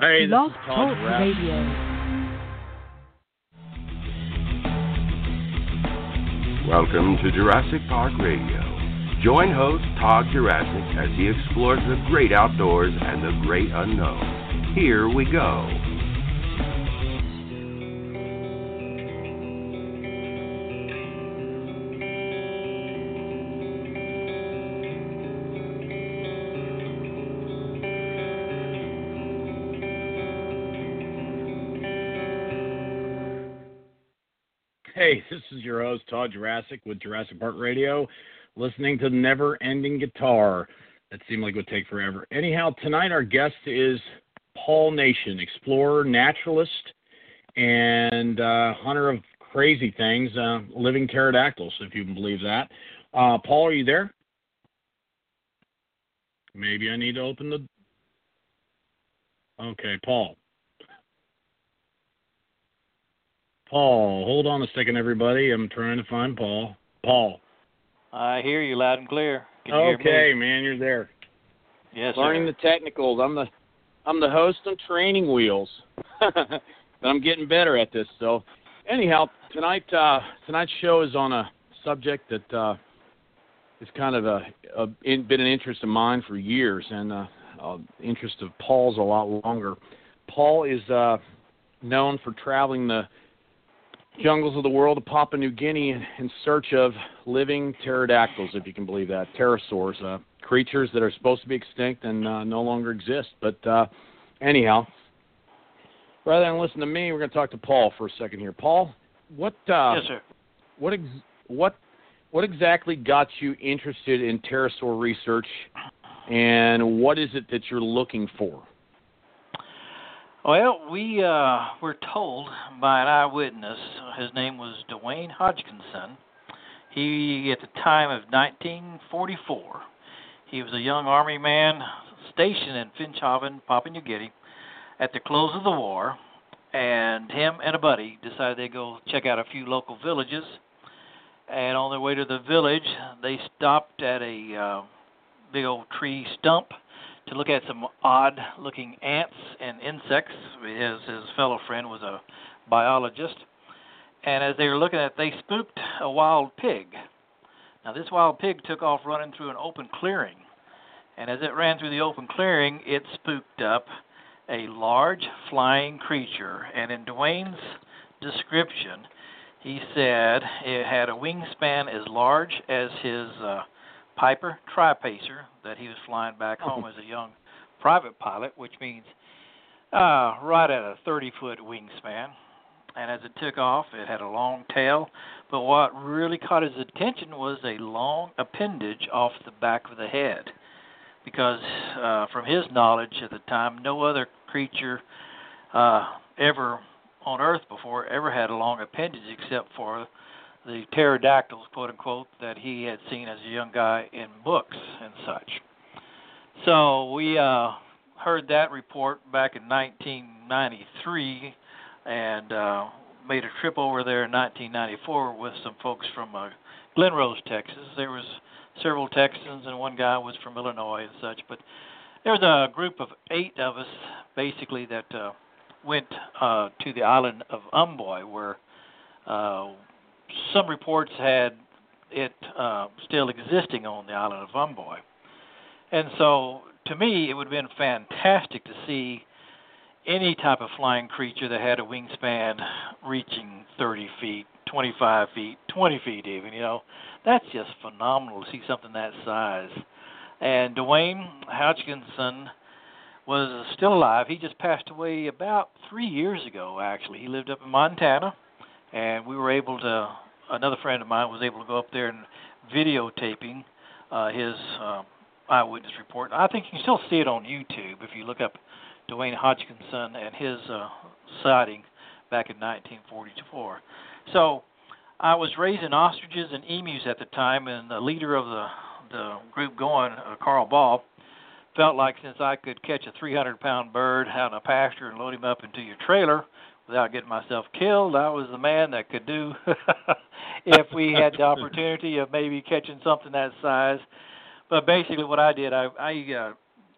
Hey, this Blog is Talk Todd Rapp. Radio. Welcome to Jurassic Park Radio. Join host Todd Jurassic as he explores the great outdoors and the great unknown. Here we go. Hey, this is your host, Todd Jurassic, with Jurassic Park Radio, listening to Never Ending Guitar. That seemed like it would take forever. Anyhow, tonight our guest is Paul Nation, explorer, naturalist, and hunter of crazy things, living pterodactyls, if you can believe that. Paul, are you there? Maybe I need to open the... Okay, Paul. Paul, hold on a second, everybody. I'm trying to find Paul. Paul. I hear you loud and clear. Can you hear me? Man, you're there. Yes, Learning sir. the technicals. I'm the host on Training Wheels, but I'm getting better at this. So, anyhow, tonight's show is on a subject that is kind of been an interest of mine for years, and interest of Paul's a lot longer. Paul is known for traveling the jungles of the world of Papua New Guinea in search of living pterodactyls, if you can believe that, pterosaurs, creatures that are supposed to be extinct and no longer exist. But anyhow, rather than listen to me, we're going to talk to Paul for a second here. Paul, what? Yes, sir. What exactly got you interested in pterosaur research, and what is it that you're looking for? Well, we were told by an eyewitness, his name was Dwayne Hodgkinson. He, at the time of 1944, he was a young army man stationed in Finschhaven, Papua New Guinea, at the close of the war, and him and a buddy decided they'd go check out a few local villages. And on their way to the village, they stopped at a big old tree stump to look at some odd-looking ants and insects. His fellow friend was a biologist. And as they were looking at it, they spooked a wild pig. Now, this wild pig took off running through an open clearing. And as it ran through the open clearing, it spooked up a large flying creature. And in Dwayne's description, he said it had a wingspan as large as his Piper Tripacer that he was flying back home as a young private pilot, which means right at a 30-foot wingspan. And as it took off, it had a long tail. But what really caught his attention was a long appendage off the back of the head. Because from his knowledge at the time, no other creature ever on Earth before ever had a long appendage except for the pterodactyls, quote-unquote, that he had seen as a young guy in books and such. So we heard that report back in 1993 and made a trip over there in 1994 with some folks from Glen Rose, Texas. There was several Texans and one guy was from Illinois and such. But there was a group of 8 of us, basically, that went to the island of Umboy, where some reports had it still existing on the island of Umboy. And so, to me, it would have been fantastic to see any type of flying creature that had a wingspan reaching 30 feet, 25 feet, 20 feet even, That's just phenomenal to see something that size. And Dwayne Hodgkinson was still alive. He just passed away about 3 years ago, actually. He lived up in Montana, and we were able to, another friend of mine was able to go up there and videotaping his eyewitness report. I think you can still see it on YouTube if you look up Dwayne Hodgkinson and his sighting back in 1944. So I was raising ostriches and emus at the time, and the leader of the group going, Carl Ball, felt like since I could catch a 300-pound bird out in a pasture and load him up into your trailer without getting myself killed, I was the man that could do if we had the opportunity of maybe catching something that size. But basically what I did, I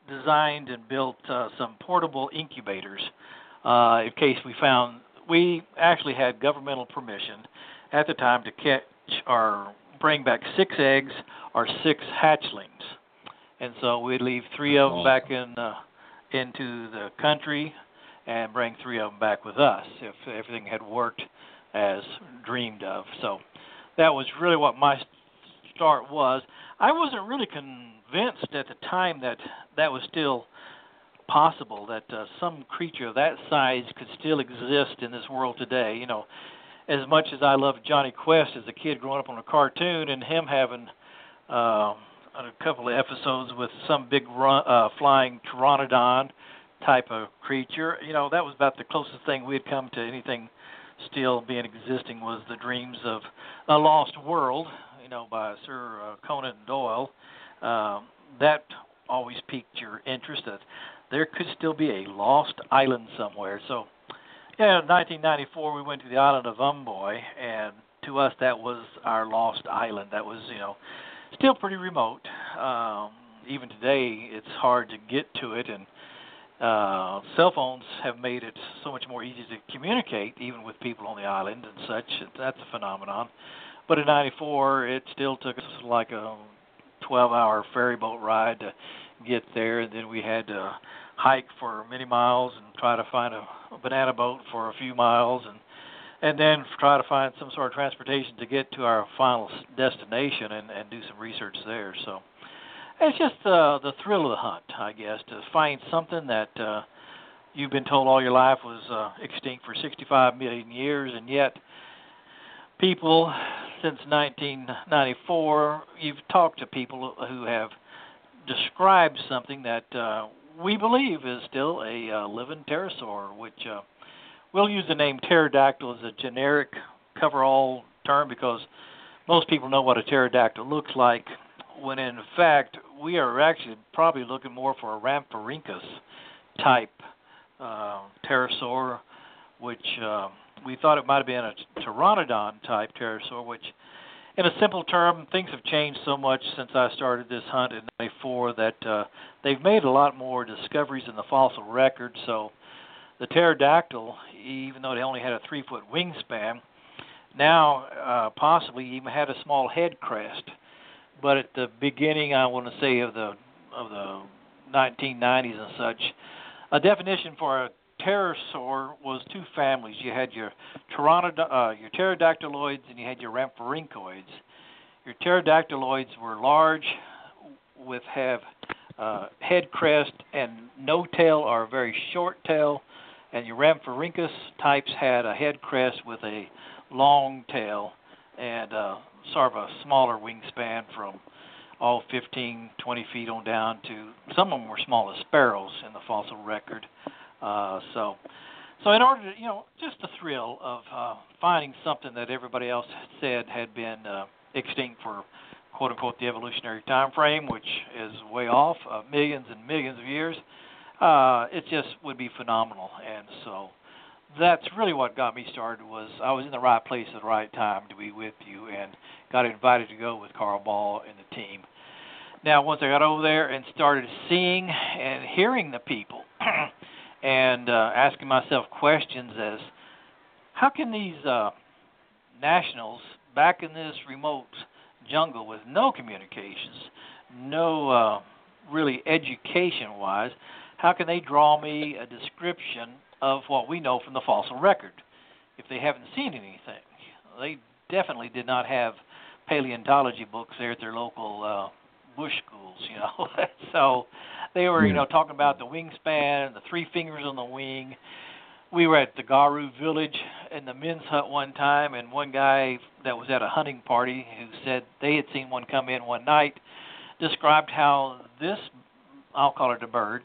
designed and built some portable incubators in case we actually had governmental permission at the time to catch or bring back 6 eggs or 6 hatchlings. And so we'd leave 3 of them back into the country and bring 3 of them back with us if everything had worked as dreamed of. So that was really what my start was. I wasn't really convinced at the time that that was still possible, that some creature of that size could still exist in this world today. You know, as much as I loved Johnny Quest as a kid growing up on a cartoon and him having a couple of episodes with some big flying pteranodon type of creature, you know, that was about the closest thing we had come to anything still being existing was the dreams of A Lost World, you know, by Sir Conan Doyle. That always piqued your interest that there could still be a lost island somewhere. So, yeah, in 1994 we went to the island of Umboy, and to us that was our lost island. That was, you know, still pretty remote. Even today it's hard to get to it, and cell phones have made it so much more easy to communicate even with people on the island and such. That's a phenomenon. But in 94 it still took us like a 12-hour ferry boat ride to get there, and then we had to hike for many miles and try to find a banana boat for a few miles, and then try to find some sort of transportation to get to our final destination and do some research there. So it's just the thrill of the hunt, I guess, to find something that you've been told all your life was extinct for 65 million years, and yet people since 1994, you've talked to people who have described something that we believe is still a living pterosaur, which we'll use the name pterodactyl as a generic cover-all term because most people know what a pterodactyl looks like, when in fact we are actually probably looking more for a Rhamphorhynchus type pterosaur, which we thought it might have been a pteranodon type pterosaur, which in a simple term, things have changed so much since I started this hunt in 94 that they've made a lot more discoveries in the fossil record. So the pterodactyl, even though it only had a 3-foot wingspan, now possibly even had a small head crest. But at the beginning, I want to say of the 1990s and such, a definition for a pterosaur was 2 families. You had your pterodactyloids and you had your Rhamphorhynchoids. Your pterodactyloids were large, have head crest and no tail or a very short tail, and your Rhamphorhynchus types had a head crest with a long tail and sort of a smaller wingspan from all 15, 20 feet on down to some of them were small as sparrows in the fossil record. So in order to, you know, just the thrill of finding something that everybody else said had been extinct for quote unquote the evolutionary time frame, which is way off, millions and millions of years, it just would be phenomenal. And so that's really what got me started. Was I was in the right place at the right time to be with you, and got invited to go with Carl Ball and the team. Now, once I got over there and started seeing and hearing the people and asking myself questions as, how can these nationals back in this remote jungle with no communications, no really education-wise, how can they draw me a description of what we know from the fossil record if they haven't seen anything? They definitely did not have paleontology books there at their local bush schools, you know. So they were, you know, talking about the wingspan, the 3 fingers on the wing. We were at the Garu village in the men's hut one time, and one guy that was at a hunting party who said they had seen one come in one night described how this, I'll call it a bird,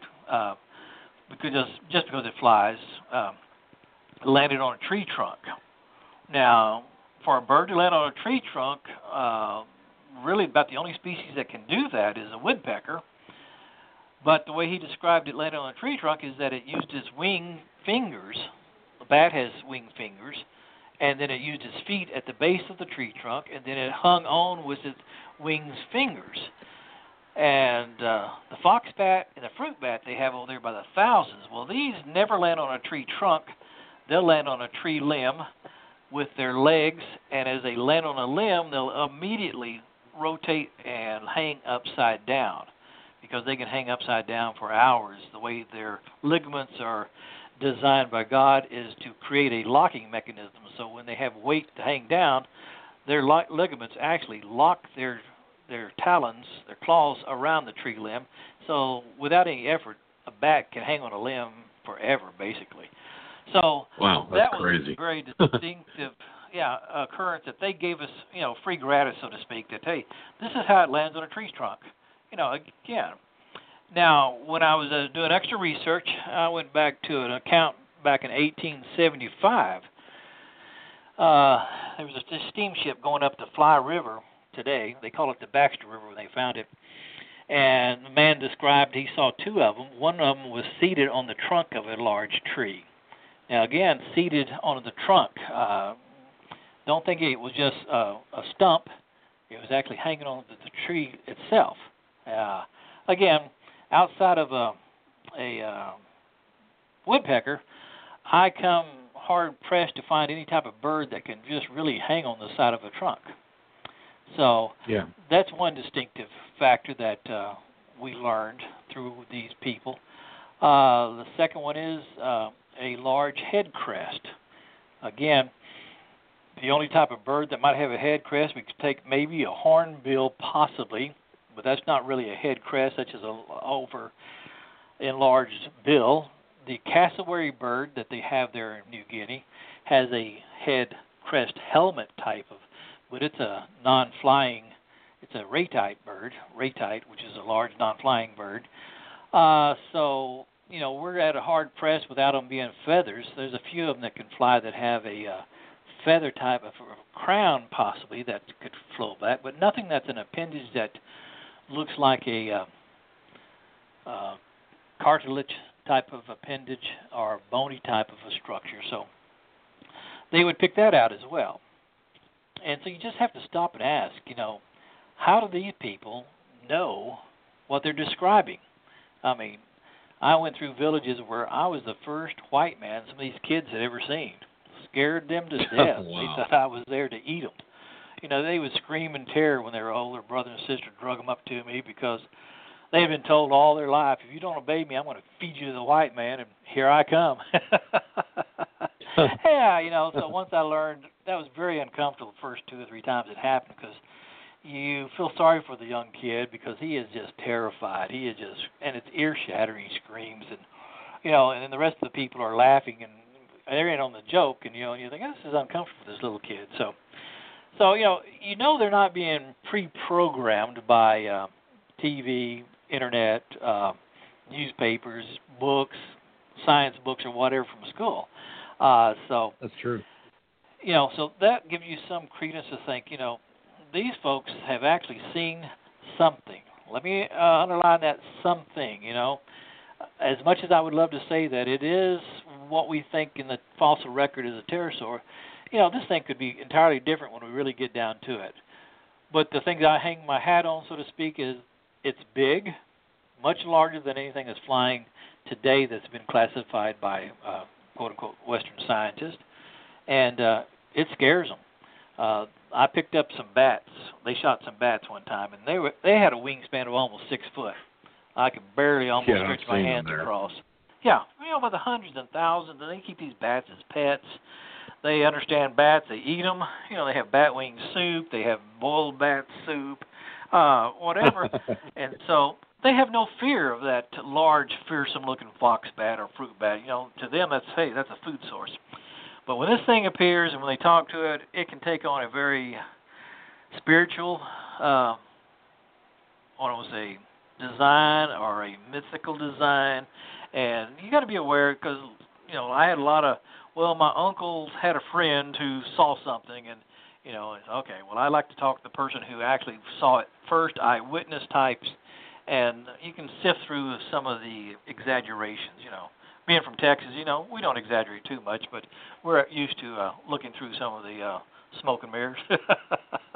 just because it flies, landed on a tree trunk. Now, for a bird to land on a tree trunk, really about the only species that can do that is a woodpecker. But the way he described it landing on a tree trunk is that it used its wing fingers. The bat has wing fingers, and then it used its feet at the base of the tree trunk, and then it hung on with its wings fingers. And the fox bat and the fruit bat they have over there by the thousands. Well, these never land on a tree trunk. They'll land on a tree limb with their legs, and as they land on a limb, they'll immediately rotate and hang upside down, because they can hang upside down for hours. The way their ligaments are designed by God is to create a locking mechanism. So when they have weight to hang down, their ligaments actually lock their talons, their claws around the tree limb. So without any effort, a bat can hang on a limb forever, basically. So wow, that was was a very distinctive occurrence that they gave us, free gratis, so to speak, that, hey, this is how it lands on a tree trunk. Again. Now, when I was doing extra research, I went back to an account back in 1875. There was a steamship going up the Fly River today. They call it the Baxter River when they found it. And the man described he saw two of them. One of them was seated on the trunk of a large tree. Now, again, seated on the trunk. Don't think it was just a stump. It was actually hanging on the tree itself. Again, outside of a woodpecker, I come hard-pressed to find any type of bird that can just really hang on the side of a trunk. So that's one distinctive factor that we learned through these people. The second one is a large head crest. Again, the only type of bird that might have a head crest, we could take maybe a hornbill possibly, but that's not really a head crest, such as an over enlarged bill. The cassowary bird that they have there in New Guinea has a head crest helmet type of, but it's a non-flying, it's a raytite bird, raytite, which is a large non-flying bird. So, we're at a hard press without them being feathers. There's a few of them that can fly that have a feather type of crown possibly that could flow back, but nothing that's an appendage that looks like a cartilage type of appendage or bony type of a structure. So they would pick that out as well. And so you just have to stop and ask, how do these people know what they're describing? I mean, I went through villages where I was the first white man some of these kids had ever seen. Scared them to death. Wow. They thought I was there to eat them. They would scream in terror when their older brother and sister drug them up to me because they had been told all their life, if you don't obey me, I'm going to feed you to the white man, and here I come. So once I learned, that was very uncomfortable the first 2 or 3 times it happened because you feel sorry for the young kid because he is just terrified. He is just, and it's ear-shattering screams, and and then the rest of the people are laughing, and they're in on the joke, and you think, this is uncomfortable for this little kid. So they're not being pre-programmed by TV, internet, newspapers, books, science books, or whatever from school. So that's true. So that gives you some credence to think, these folks have actually seen something. Let me underline that something, As much as I would love to say that it is what we think in the fossil record is a pterosaur, this thing could be entirely different when we really get down to it. But the thing that I hang my hat on, so to speak, is it's big, much larger than anything that's flying today that's been classified by quote-unquote Western scientists, and it scares them. I picked up some bats. They shot some bats one time, and they had a wingspan of almost 6 foot. I could barely almost stretch my hands across. Yeah, by the hundreds and thousands, and they keep these bats as pets. They understand bats. They eat them. They have bat wing soup. They have boiled bat soup, whatever. And so they have no fear of that large, fearsome-looking fox bat or fruit bat. To them, that's a food source. But when this thing appears and when they talk to it, it can take on a very spiritual, design or a mythical design. And you got to be aware because, I had a lot of, my uncle had a friend who saw something and, it's okay, I like to talk to the person who actually saw it first, eyewitness types, and you can sift through some of the exaggerations, Being from Texas, we don't exaggerate too much, but we're used to looking through some of the smoke and mirrors.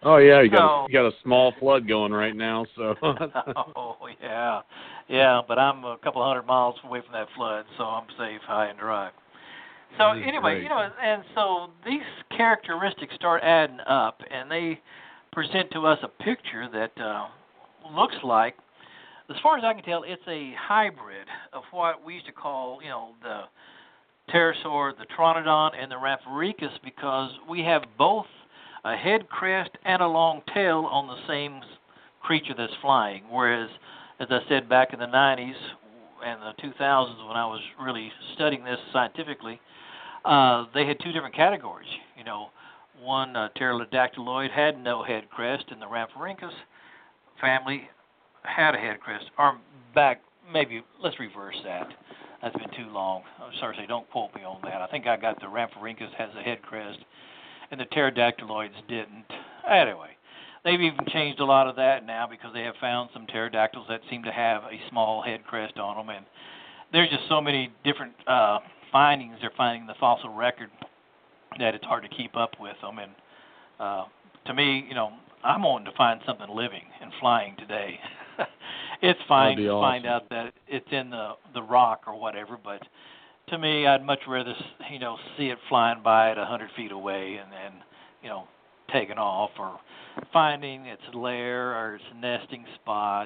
Oh yeah, you got a small flood going right now, so. Oh yeah, but I'm a couple 100 miles away from that flood, so I'm safe, high and dry. So anyway, great. you know, and so these characteristics start adding up, and they present to us a picture that looks like, as far as I can tell, it's a hybrid of what we used to call, you know, the pterosaur, the Troodon, and the Rhamphorhynchus, because we have both a head crest and a long tail on the same creature that's flying. Whereas, as I said back in the 90s and the 2000s when I was really studying this scientifically, they had two different categories. You know, one pterodactyloid had no head crest, and the Rhamphorhynchus family had a head crest. Or back, maybe, let's reverse that. That's been too long. I'm sorry to say, don't quote me on that. I think I got the Rhamphorhynchus has a head crest, and the pterodactyloids didn't. Anyway, they've even changed a lot of that now because they have found some pterodactyls that seem to have a small head crest on them, and there's just so many different findings they're finding in the fossil record that it's hard to keep up with them. And to me, you know, I'm wanting to find something living and flying today. It's fine to find out that it's in the rock or whatever, but to me, I'd much rather, you know, see it flying by at 100 feet away and then, you know, taking off, or finding its lair or its nesting spot.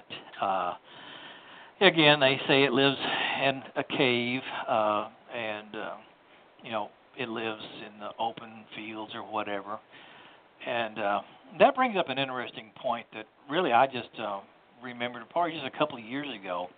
Again, they say it lives in a cave, and you know, it lives in the open fields or whatever. And that brings up an interesting point that really I just remembered probably just a couple of years ago.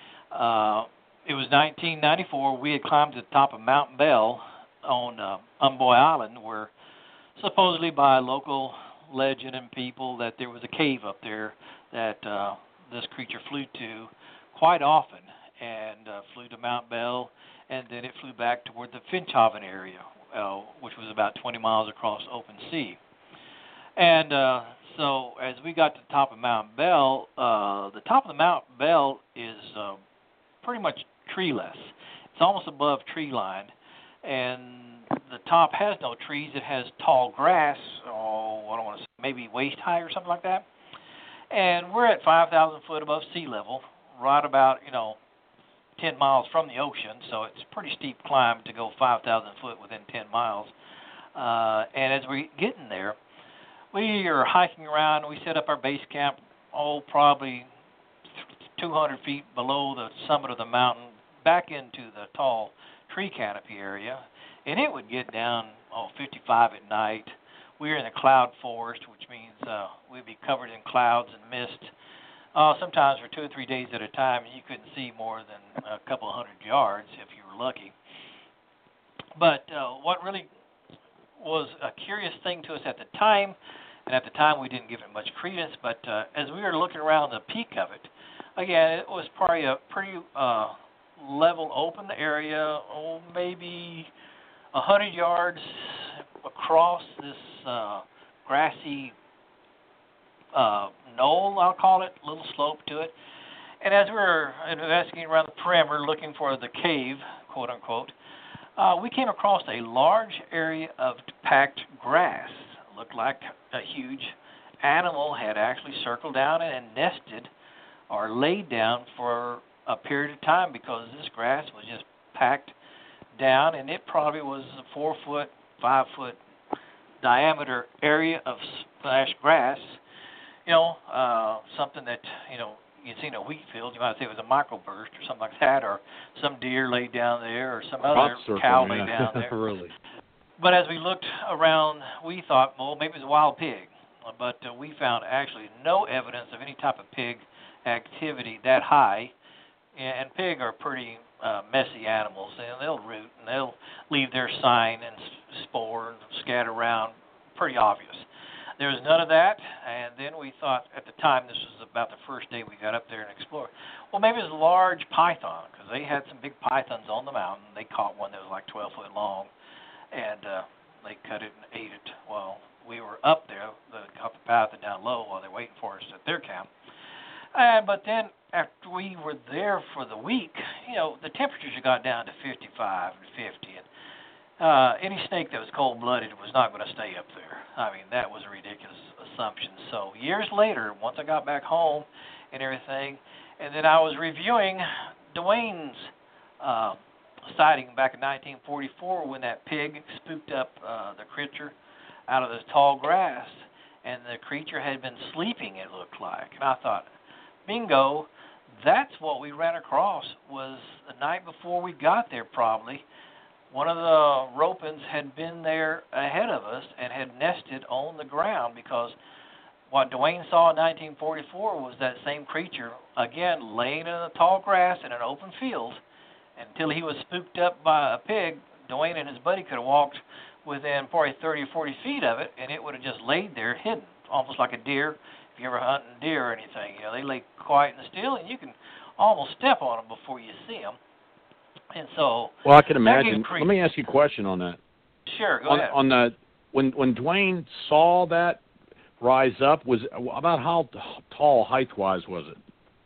It was 1994. We had climbed to the top of Mount Bell on Umboy Island, where supposedly by local legend and people that there was a cave up there that this creature flew to quite often, and flew to Mount Bell, and then it flew back toward the Finchhaven area, which was about 20 miles across open sea. And so as we got to the top of Mount Bell, the top of the Mount Bell is pretty much treeless. It's almost above tree line, and the top has no trees. It has tall grass, I don't want to say, maybe waist high or something like that. And we're at 5,000 foot above sea level, right about, 10 miles from the ocean, so it's a pretty steep climb to go 5,000 foot within 10 miles. And as we're getting there, we are hiking around. We set up our base camp, probably 200 feet below the summit of the mountain, back into the tall tree canopy area, and it would get down 55 at night. We're in a cloud forest, which means we'd be covered in clouds and mist. Sometimes for 2 or 3 days at a time, you couldn't see more than a couple of 100 yards if you were lucky. But what really was a curious thing to us at the time, and at the time we didn't give it much credence, but as we were looking around the peak of it, again, it was probably a pretty level open area, maybe 100 yards across this grassy knoll, I'll call it, little slope to it. And as we were investigating around the perimeter looking for the cave, quote unquote, we came across a large area of packed grass. It looked like a huge animal had actually circled down and nested or laid down for a period of time, because this grass was just packed down, and it probably was a 4 foot, 5 foot diameter area of grass. Something that, you'd see in a wheat field, you might say it was a microburst or something like that, or some deer laid down there, or some other cow laid down there. Really. But as we looked around, we thought, well, maybe it was a wild pig. But we found actually no evidence of any type of pig activity that high. And pig are pretty messy animals, and they'll root, and they'll leave their sign and spore and scatter around, pretty obvious. There was none of that, and then we thought at the time, this was about the first day we got up there and explored, well, maybe it was a large python, because they had some big pythons on the mountain. They caught one that was like 12 foot long, and they cut it and ate it while we were up there. They caught the python down low while they're waiting for us at their camp. But then after we were there for the week, the temperatures got down to 55 and 50, and any snake that was cold-blooded was not going to stay up there. I mean, that was a ridiculous assumption. So years later, once I got back home and everything, and then I was reviewing Dwayne's sighting back in 1944 when that pig spooked up the creature out of the tall grass, and the creature had been sleeping, it looked like. And I thought, bingo, that's what we ran across. Was the night before we got there probably. One of the ropins had been there ahead of us and had nested on the ground, because what Dwayne saw in 1944 was that same creature, again, laying in the tall grass in an open field. Until he was spooked up by a pig, Dwayne and his buddy could have walked within probably 30 or 40 feet of it, and it would have just laid there hidden, almost like a deer. If you ever hunt deer or anything, they lay quiet and still, and you can almost step on them before you see them. And so, well, I can imagine. Let me ask you a question on that. Sure, go ahead. On the when Dwayne saw that rise up, was about how tall height-wise was it?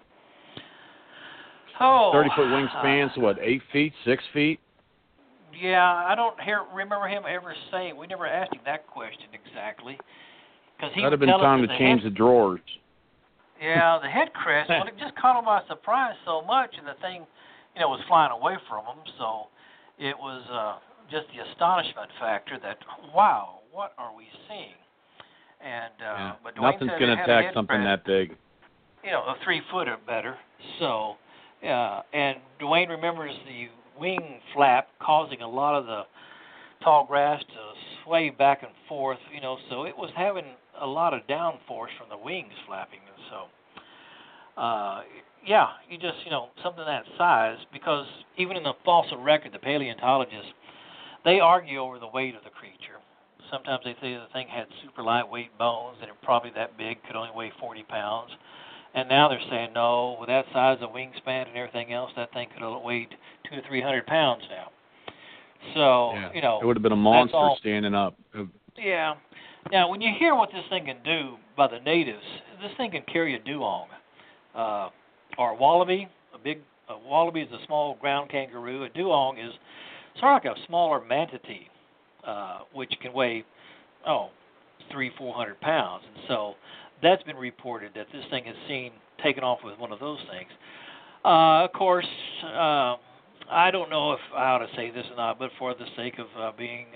30-foot wingspan, so what, 8 feet, 6 feet? Yeah, I don't remember him ever saying. We never asked him that question exactly. That'd have been time to change the drawers. Yeah, the head crest, well, it just caught him by surprise so much, and the thing, was flying away from him. So it was just the astonishment factor that, wow, what are we seeing? And but Dwayne nothing's going to attack something that big. A 3 foot or better. So. And Dwayne remembers the wing flap causing a lot of the tall grass to sway back and forth, so it was having a lot of downforce from the wings flapping. And so, you just, something that size, because even in the fossil record, the paleontologists, they argue over the weight of the creature. Sometimes they say the thing had super lightweight bones, and it probably that big, could only weigh 40 pounds. And now they're saying, no, with that size of wingspan and everything else, that thing could have weighed 200 or 300 pounds now. So, it would have been a monster standing up. Yeah. Now, when you hear what this thing can do by the natives, this thing can carry a dugong, or a wallaby. A wallaby is a small ground kangaroo. A dugong is sort of like a smaller manatee, which can weigh, 300-400 pounds. And so that's been reported that this thing has taken off with one of those things. Of course, I don't know if I ought to say this or not, but for the sake of being,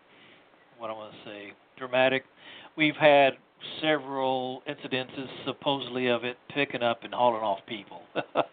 dramatic, we've had several incidences supposedly of it picking up and hauling off people.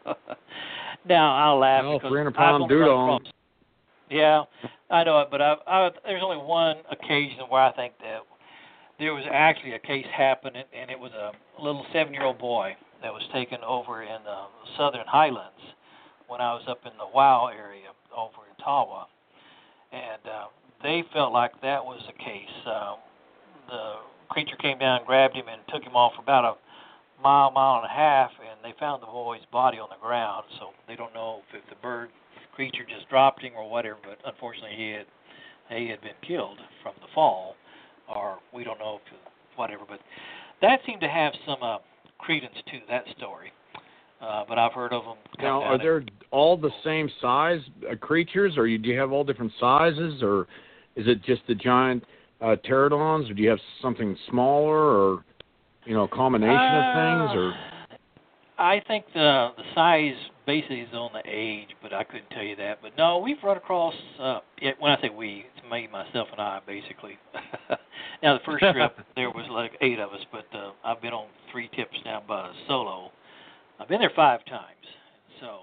Now, I'll laugh because 300-pound dugong. Yeah, I know it, but there's only one occasion where I think that there was actually a case happening, and it was a little 7-year-old boy that was taken over in the southern highlands when I was up in the WOW area over in Tawa. And they felt like that was the case. The creature came down, grabbed him, and took him off for about a mile and a half, and they found the boy's body on the ground. So they don't know if the creature just dropped him or whatever, but unfortunately he had been killed from the fall. Or we don't know if whatever, but that seemed to have some credence to that story. But I've heard of them. Now, are they all the same size creatures, or do you have all different sizes, or is it just the giant pterodons, or do you have something smaller, or a combination of things, or? I think the size basically is on the age, but I couldn't tell you that. But no, we've run across. When I say we, it's me, myself, and I, basically. Now, the first trip there was like 8 of us, but I've been on 3 trips now by solo. I've been there 5 times. So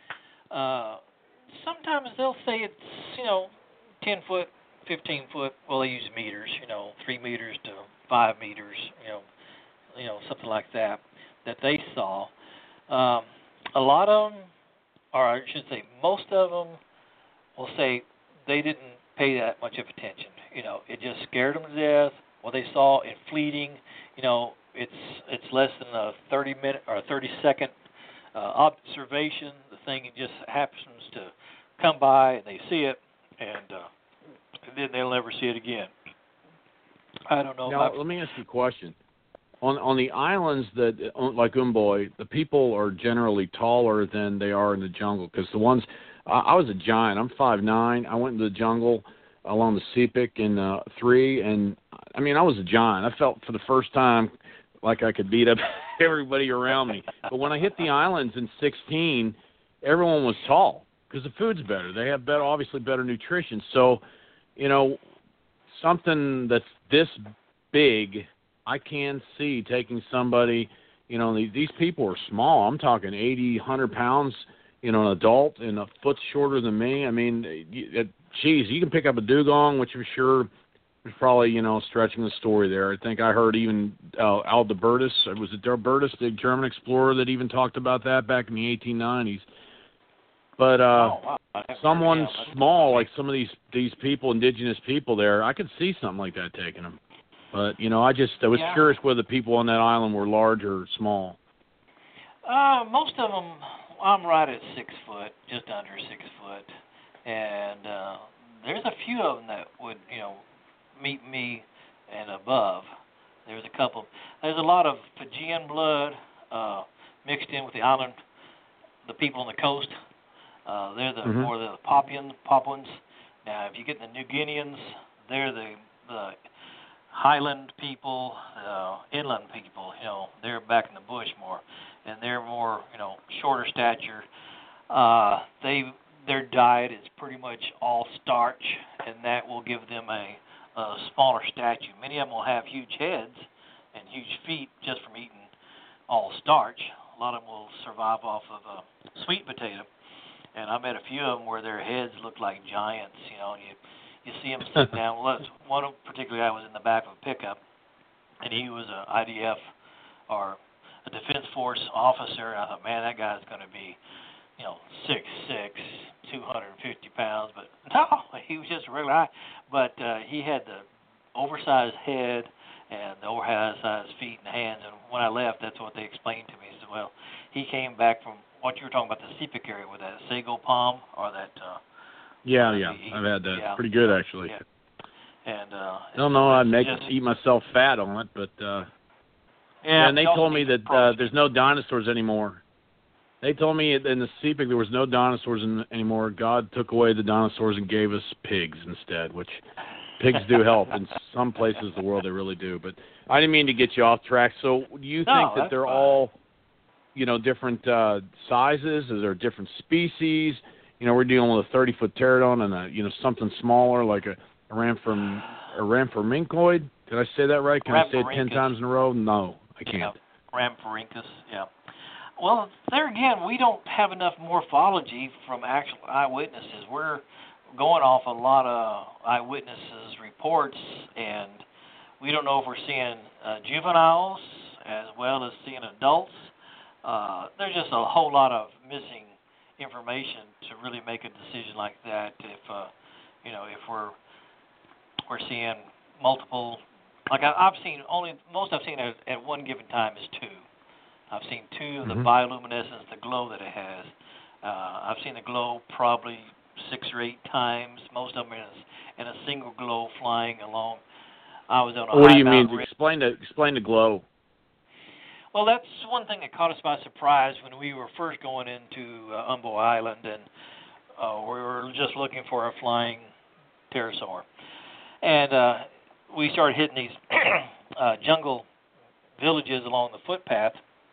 sometimes they'll say it's 10 foot, 15 foot. Well, they use meters. 3 meters to 5 meters. Something like that they saw. A lot of them, or I should say most of them, will say they didn't pay that much of attention. It just scared them to death. What they saw in fleeting, it's less than a 30-minute or a 30-second observation. The thing just happens to come by, and they see it, and then they'll never see it again. I don't know. Now, let me ask you a question. On the islands like Umboy, the people are generally taller than they are in the jungle, because the ones I was a giant. I'm 5'9". I went into the jungle along the Sepik in 3, and I mean I was a giant. I felt for the first time like I could beat up everybody around me. But when I hit the islands in 16, everyone was tall because the food's better. They have obviously better nutrition. So, something that's this big, I can see taking somebody. These people are small. I'm talking 80, 100 pounds. An adult and a foot shorter than me. I mean, geez, you can pick up a dugong, which I'm sure is probably, stretching the story there. I think I heard even Albertus, was it Albertus, the German explorer, that even talked about that back in the 1890s. But someone small, like some of these people, indigenous people there, I could see something like that taking them. But, I was curious whether the people on that island were large or small. Most of them, I'm right at 6 foot, just under 6 foot, and there's a few of them that would, meet me and above. There's a couple. There's a lot of Fijian blood mixed in with the island, the people on the coast. They're the more the Papuans. Now, if you get the New Guineans, they're the highland people, inland people. They're back in the bush more. And they're more, shorter stature. Their diet is pretty much all starch, and that will give them a smaller stature. Many of them will have huge heads and huge feet just from eating all starch. A lot of them will survive off of sweet potato. And I met a few of them where their heads look like giants. And you see them sitting down. One particularly, I was in the back of a pickup, and he was an IDF or a Defense Force officer, and I thought, man, that guy's going to be, 6'6", 250 pounds. But no, he was just a regular guy. But he had the oversized head and the oversized feet and hands. And when I left, that's what they explained to me. He said, well, he came back from what you were talking about, the Sepik area with that sago palm or that. Yeah, I've had that. Yeah. Pretty good, actually. Yeah. And I don't know. I'd eat myself fat on it, but. Yeah, and they told me that there's no dinosaurs anymore. They told me in the Sepik there was no dinosaurs anymore. God took away the dinosaurs and gave us pigs instead, which pigs do help in some places of the world. They really do. But I didn't mean to get you off track. So do you think that they're all, different sizes? Is there different species? We're dealing with a 30-foot pterodon and something smaller like a Rhamphorhynchoid. Did I say that right? Can I say it 10 times in a row? No. I can't. Yeah, Rhamphorhynchus, yeah. Well, there again, we don't have enough morphology from actual eyewitnesses. We're going off a lot of eyewitnesses' reports, and we don't know if we're seeing juveniles as well as seeing adults. There's just a whole lot of missing information to really make a decision like that. If we're seeing multiple. Like most I've seen at one given time is 2. I've seen 2 of the bioluminescence, the glow that it has. I've seen the glow probably 6 or 8 times. Most of them in a single glow flying along. I was on a What do you mean? Explain the glow. Well, that's one thing that caught us by surprise when we were first going into Umbo Island, and we were just looking for a flying pterosaur. And we started hitting these jungle villages along the footpath,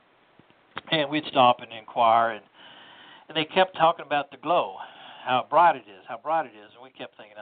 and we'd stop and inquire, and they kept talking about the glow, how bright it is, and we kept thinking,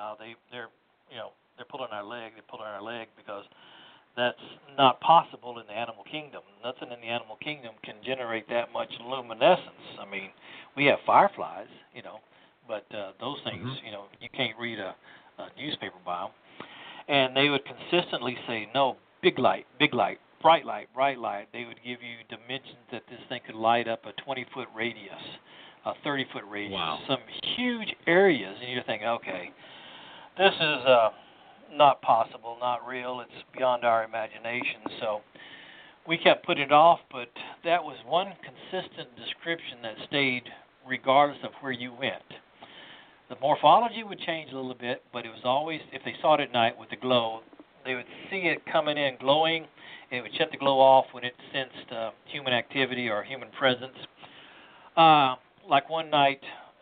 they're pulling our leg, because that's not possible in the animal kingdom. Nothing in the animal kingdom can generate that much luminescence. I mean, we have fireflies, but those things, you can't read a newspaper by them. And they would consistently say, no, big light, bright light. They would give you dimensions that this thing could light up a 20-foot radius, a 30-foot radius, some huge areas. And you're thinking, okay, this is not possible, not real. It's beyond our imagination. So we kept putting it off, but that was one consistent description that stayed regardless of where you went. The morphology would change a little bit, but it was always, if they saw it at night with the glow, they would see it coming in glowing, and it would shut the glow off when it sensed human activity or human presence. Like one night,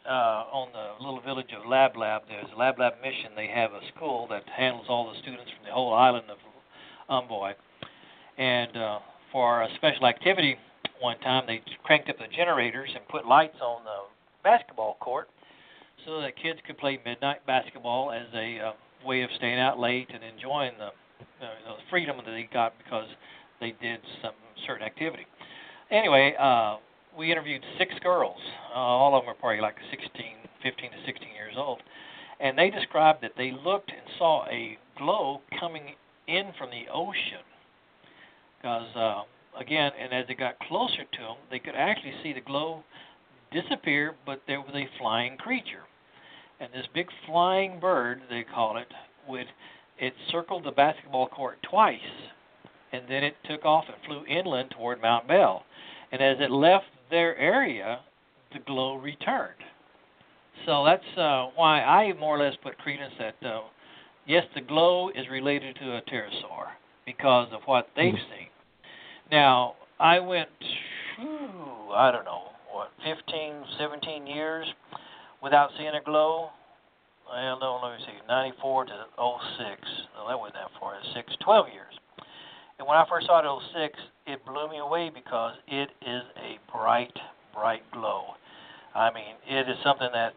on the little village of Lab. There's Lab Mission. They have a school that handles all the students from the whole island of Umboy. And for a special activity, one time they cranked up the generators and put lights on the basketball court so that kids could play midnight basketball as a way of staying out late and enjoying the freedom that they got because they did some certain activity. Anyway, we interviewed 6 girls. All of them are probably like 15 to 16 years old. And they described that they looked and saw a glow coming in from the ocean. Because, again, and as it got closer to them, they could actually see the glow disappear, but there was a flying creature. And this big flying bird, they call it, it circled the basketball court twice, and then it took off and flew inland toward Mount Bell. And as it left their area, the glow returned. So that's why I more or less put credence that, yes, the glow is related to a pterosaur because of what they've seen. Now, I went, 15, 17 years without seeing a glow. Well, no, let me see, 94 to 06. No, that wasn't that far. 12 years. And when I first saw it in 06, it blew me away because it is a bright, bright glow. I mean, it is something that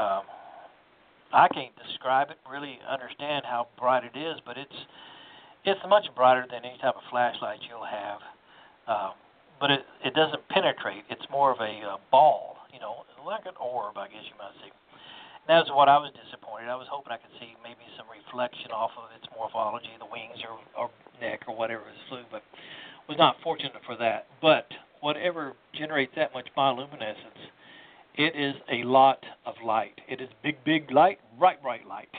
I can't describe it, really understand how bright it is, but it's much brighter than any type of flashlight you'll have. But it doesn't penetrate. It's more of a ball, like an orb, I guess you might say. And that's what I was disappointed. I was hoping I could see maybe some reflection off of its morphology, the wings or neck or whatever it flew, but was not fortunate for that. But whatever generates that much bioluminescence, it is a lot of light. It is big, big light, bright, bright light.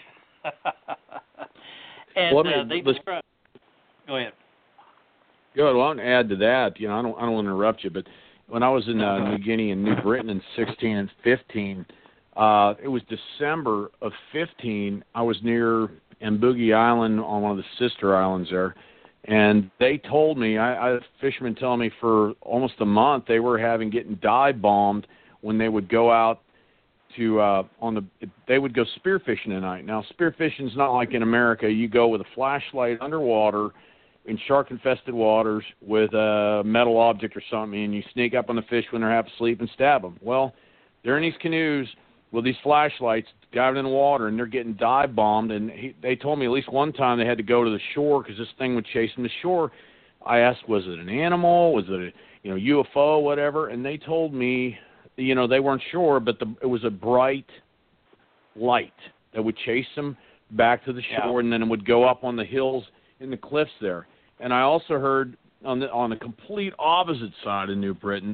And they describe. Go ahead. Good. Well, I want to add to that. I don't want to interrupt you, but when I was in New Guinea and New Britain in 16 and 15, it was December of 15. I was near Mbugi Island on one of the sister islands there, and they told me, I had fishermen telling me for almost a month they were getting dive bombed when they would go out to they would go spearfishing at night. Now, spearfishing is not like in America. You go with a flashlight underwater in shark-infested waters with a metal object or something, and you sneak up on the fish when they're half asleep and stab them. Well, they're in these canoes with these flashlights diving in the water, and they're getting dive bombed. And they told me at least one time they had to go to the shore because this thing would chase them to shore. I asked, was it an animal? Was it a UFO, whatever? And they told me, they weren't sure, but it was a bright light that would chase them back to the shore, and then it would go up on the hills in the cliffs there. And I also heard on the complete opposite side of New Britain,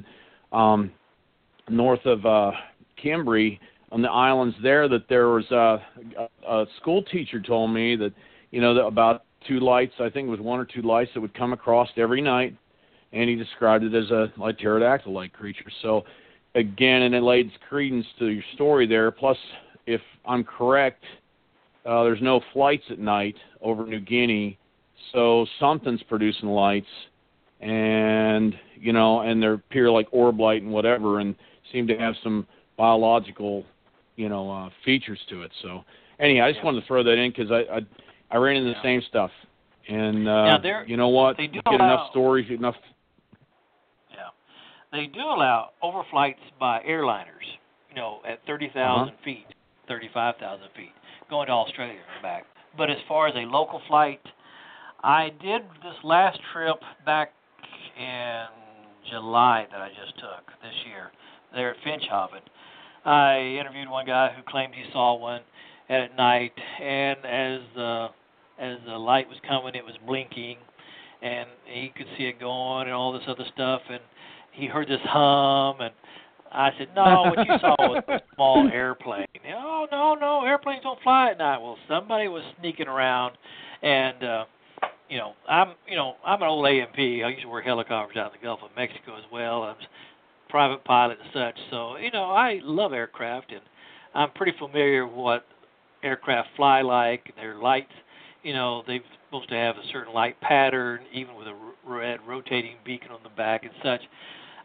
north of Cambry, on the islands there, that there was a school teacher told me that, that about 2 lights, I think it was 1 or 2 lights that would come across every night, and he described it as a like pterodactyl-like creature. So, again, and it laid credence to your story there. Plus, if I'm correct, there's no flights at night over New Guinea, so something's producing lights, and and they appear like orb light and whatever, and seem to have some biological, features to it. So, anyhow, I just wanted to throw that in because I ran into the same stuff, and you know what? They do get enough stories, enough. Yeah, they do allow overflights by airliners, at 30,000 feet, 35,000 feet, going to Australia and back. But as far as a local flight, I did this last trip back in July that I just took this year there at Finchhaven. I interviewed one guy who claimed he saw one at night, and as the light was coming, it was blinking, and he could see it going and all this other stuff, and he heard this hum, and I said, no, what you saw was a small airplane. Oh, no, airplanes don't fly at night. Well, somebody was sneaking around, and I'm an old AMP. I used to work helicopters out in the Gulf of Mexico as well. I was a private pilot and such. So, I love aircraft, and I'm pretty familiar with what aircraft fly like. Their lights, they're supposed to have a certain light pattern, even with a red rotating beacon on the back and such.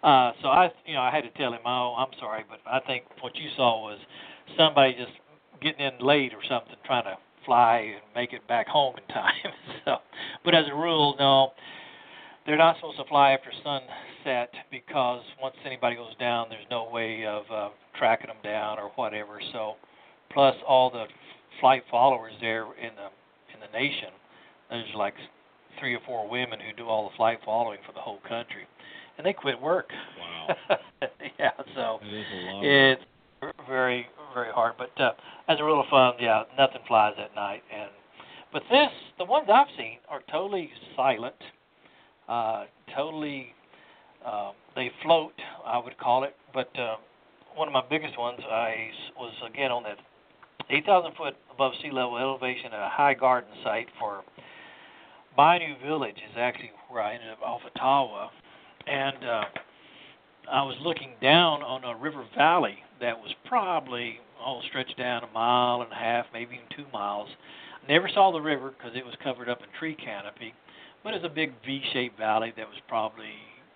So I had to tell him, oh, I'm sorry, but I think what you saw was somebody just getting in late or something, trying to fly and make it back home in time. So, but as a rule, no, they're not supposed to fly after sunset because once anybody goes down, there's no way of tracking them down or whatever. So, plus all the flight followers there in the nation, there's like 3 or 4 women who do all the flight following for the whole country, and they quit work. Wow. Yeah, so that is a lot. It's very, very hard. But as a rule of thumb, yeah, nothing flies at night. But the ones I've seen are totally silent. They float, I would call it. But one of my biggest ones, I was again on that 8,000 foot above sea level elevation at a high garden site for Bayou Village is actually where I ended up off Ottawa, and I was looking down on a river valley that was probably stretched down 1.5 miles, maybe even 2 miles. Never saw the river because it was covered up in tree canopy, but it's a big V-shaped valley that was probably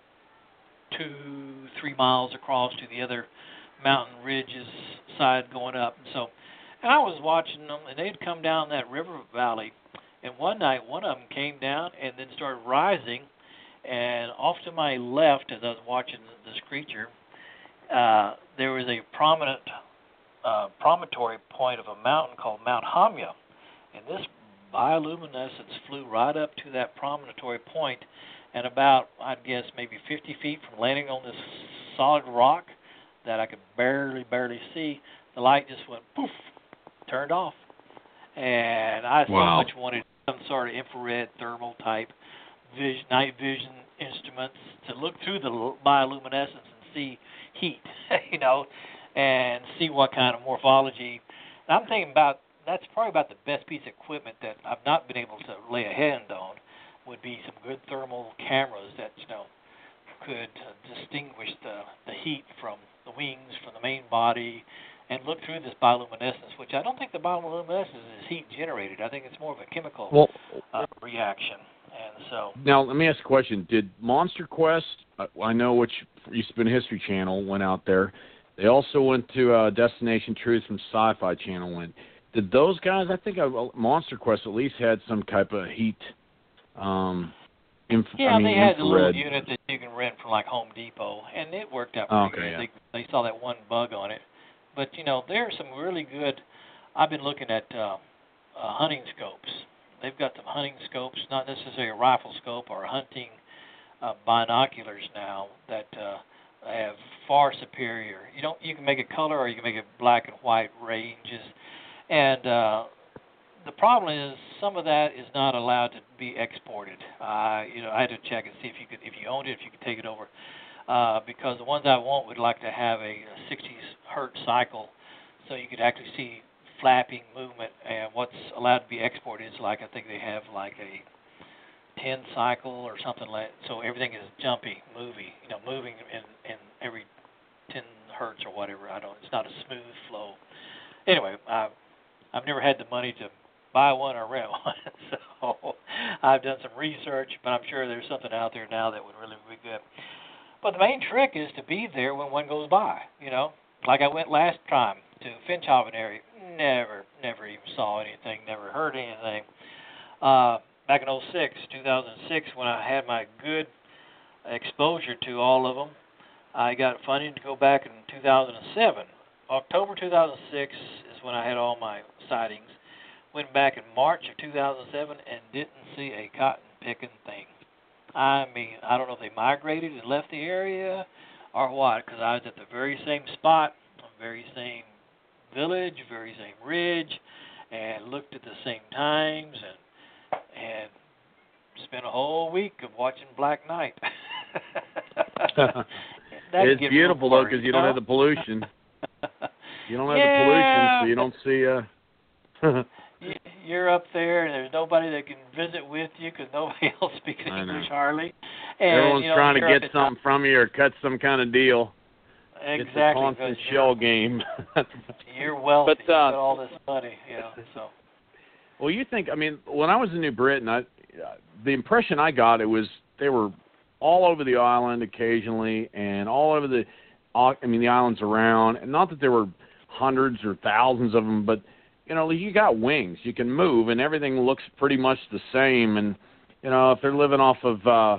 2-3 miles across to the other mountain ridges side going up. And I was watching them, and they'd come down that river valley. And one night, one of them came down and then started rising. And off to my left, as I was watching this creature, there was a prominent promontory point of a mountain called Mount Hamya. And this bioluminescence flew right up to that promontory point, and about, I'd guess, maybe 50 feet from landing on this solid rock that I could barely see, the light just went poof, turned off. And I so much wanted some sort of infrared thermal type night vision instruments to look through the bioluminescence and see heat, and see what kind of morphology. And I'm thinking about that's probably about the best piece of equipment that I've not been able to lay a hand on would be some good thermal cameras that could distinguish the heat from the wings, from the main body, and look through this bioluminescence, which I don't think the bioluminescence is heat generated. I think it's more of a chemical reaction. And so now let me ask a question. Did Monster Quest, I know which used to be a History Channel, went out there. They also went to Destination Truth from Sci-Fi Channel. Went. Did those guys, I think Monster Quest at least had some type of heat they had infrared. a little unit that you can rent from like Home Depot, and it worked out pretty good. Yeah. They saw that one bug on it. But, there are some really good, I've been looking at hunting scopes. They've got some hunting scopes, not necessarily a rifle scope or hunting binoculars now that have far superior. You can make it color or you can make it black and white ranges. And the problem is some of that is not allowed to be exported. I had to check and see if you owned it, if you could take it over. Because the ones I want would like to have a 60 hertz cycle, so you could actually see flapping movement. And what's allowed to be exported is I think they have like a 10 cycle or something like. So everything is jumpy, moving in every 10 hertz or whatever. It's not a smooth flow. Anyway, I've never had the money to buy one or rent one, so I've done some research, but I'm sure there's something out there now that would really be good. But the main trick is to be there when one goes by, Like I went last time to Finchhaven area, never even saw anything, never heard anything. Back in 2006, when I had my good exposure to all of them, I got funding to go back in 2007. October 2006 is when I had all my sightings. Went back in March of 2007 and didn't see a cotton-picking thing. I mean, I don't know if they migrated and left the area or what, because I was at the very same spot, very same village, very same ridge, and looked at the same times and spent a whole week of watching Black Knight. It's beautiful, though, because you don't have the pollution. You don't have the pollution, so you don't see... You're up there, and there's nobody that can visit with you because nobody else speaks English hardly. And, everyone's trying to get something from you or cut some kind of deal. Exactly. It's a constant shell game. You're wealthy. You've got all this money, so. Well, you think, when I was in New Britain, the impression I got, they were all over the island occasionally, and all over the islands around. And not that there were hundreds or thousands of them, but you got wings. You can move, and everything looks pretty much the same. And if they're living off of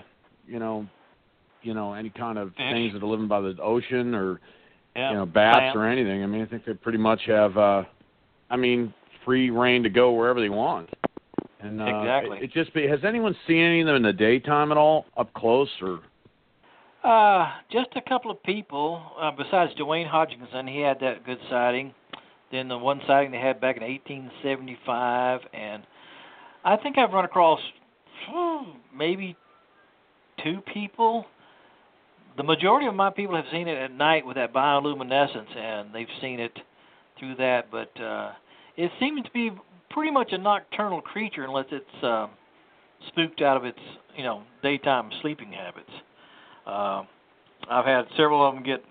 any kind of things that are living by the ocean or bats or anything, I think they pretty much have free reign to go wherever they want. And exactly. Has anyone seen any of them in the daytime at all, up close or? Just a couple of people. Besides Dwayne Hodgkinson, he had that good sighting. Then the one sighting they had back in 1875, and I think I've run across maybe 2 people. The majority of my people have seen it at night with that bioluminescence, and they've seen it through that. But it seems to be pretty much a nocturnal creature unless it's spooked out of its daytime sleeping habits. I've had several of them get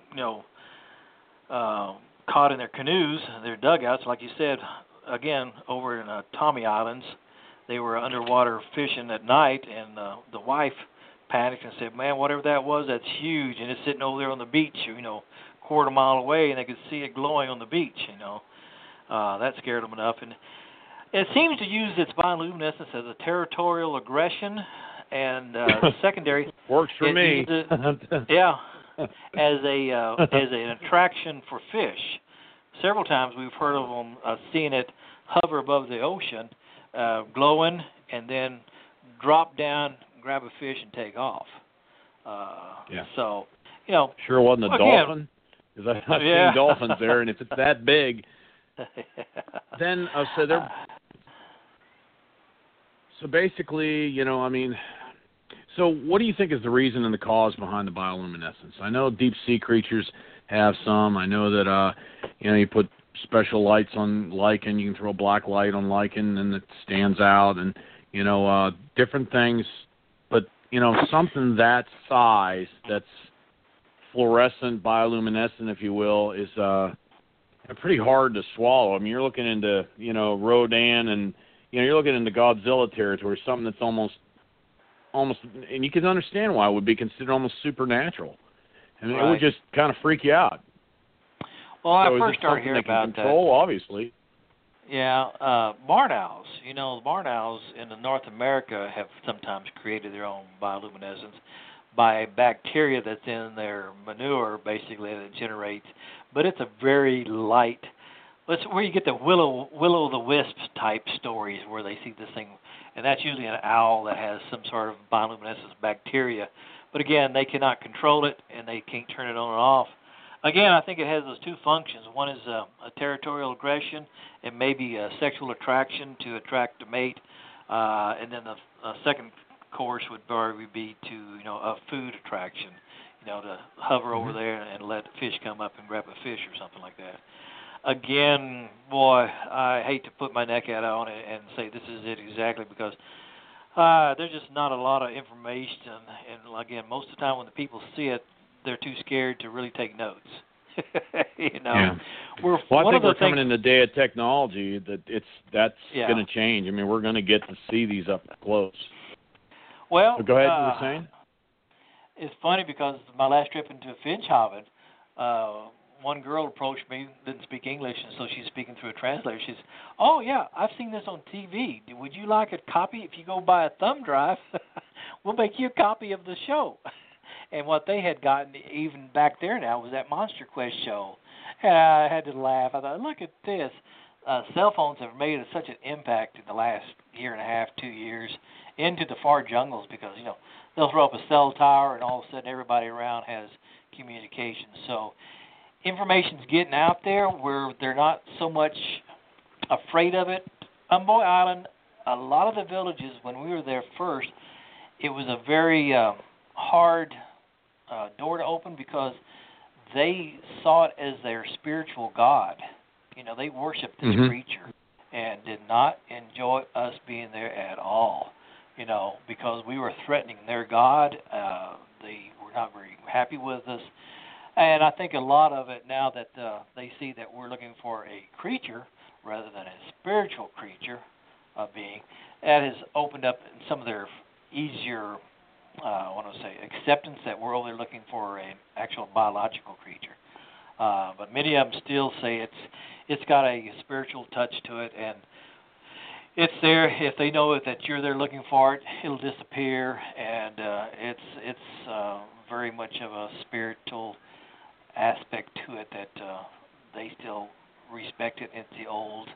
caught in their canoes, their dugouts, like you said. Again, over in Tommy Islands, they were underwater fishing at night, and the wife panicked and said, "Man, whatever that was, that's huge, and it's sitting over there on the beach, quarter mile away, and they could see it glowing on the beach." That scared them enough, and it seems to use its bioluminescence as a territorial aggression, and secondary works for me. As an attraction for fish. Several times we've heard of them seeing it hover above the ocean, glowing, and then drop down, grab a fish, and take off. So, sure wasn't a dolphin, because I've seen dolphins there, and if it's that big, then so basically, So what do you think is the reason and the cause behind the bioluminescence? I know deep sea creatures have some. I know that you put special lights on lichen. You can throw black light on lichen and it stands out, and different things. But something that size, that's fluorescent, bioluminescent, if you will, is pretty hard to swallow. You're looking into Rodan, and you're looking into Godzilla territory, something that's almost, and you can understand why it would be considered almost supernatural. It would just kind of freak you out. Well, I first started hearing about control, obviously. Yeah, barn owls. The barn owls in North America have sometimes created their own bioluminescence by a bacteria that's in their manure, basically, that it generates. But it's a very light. That's where you get the will-o'-the-wisp type stories where they see this thing. And that's usually an owl that has some sort of bioluminescence bacteria. But again, they cannot control it, and they can't turn it on and off. Again, I think it has those 2 functions. One is a territorial aggression, and maybe a sexual attraction to attract a mate. And then the second course would probably be to, a food attraction, to hover over there and let the fish come up and grab a fish or something like that. Again, boy, I hate to put my neck out on it and say this is it exactly, because there's just not a lot of information. And again, most of the time when the people see it, they're too scared to really take notes. Yeah. Well, I think we're coming in the day of technology that's going to change. We're going to get to see these up close. Well, so go ahead. You were saying? It's funny because my last trip into Finchhaven, one girl approached me, didn't speak English, and so she's speaking through a translator. She says, "Oh, yeah, I've seen this on TV. Would you like a copy? If you go buy a thumb drive, we'll make you a copy of the show." And what they had gotten, even back there now, was that Monster Quest show. And I had to laugh. I thought, look at this. Cell phones have made such an impact in the last year and a half, 2 years, into the far jungles, because, they'll throw up a cell tower, and all of a sudden everybody around has communication. So information's getting out there where they're not so much afraid of it. On Boy Island, a lot of the villages, when we were there first, it was a very hard door to open, because they saw it as their spiritual god. They worshiped this creature and did not enjoy us being there at all, because we were threatening their god. They were not very happy with us. And I think a lot of it, now that they see that we're looking for a creature rather than a spiritual creature being, that has opened up some of their easier, I want to say, acceptance that we're only looking for an actual biological creature. But many of them still say it's got a spiritual touch to it, and it's there. If they know that you're there looking for it, it'll disappear, and it's very much of a spiritual aspect to it that they still respect it. It's the old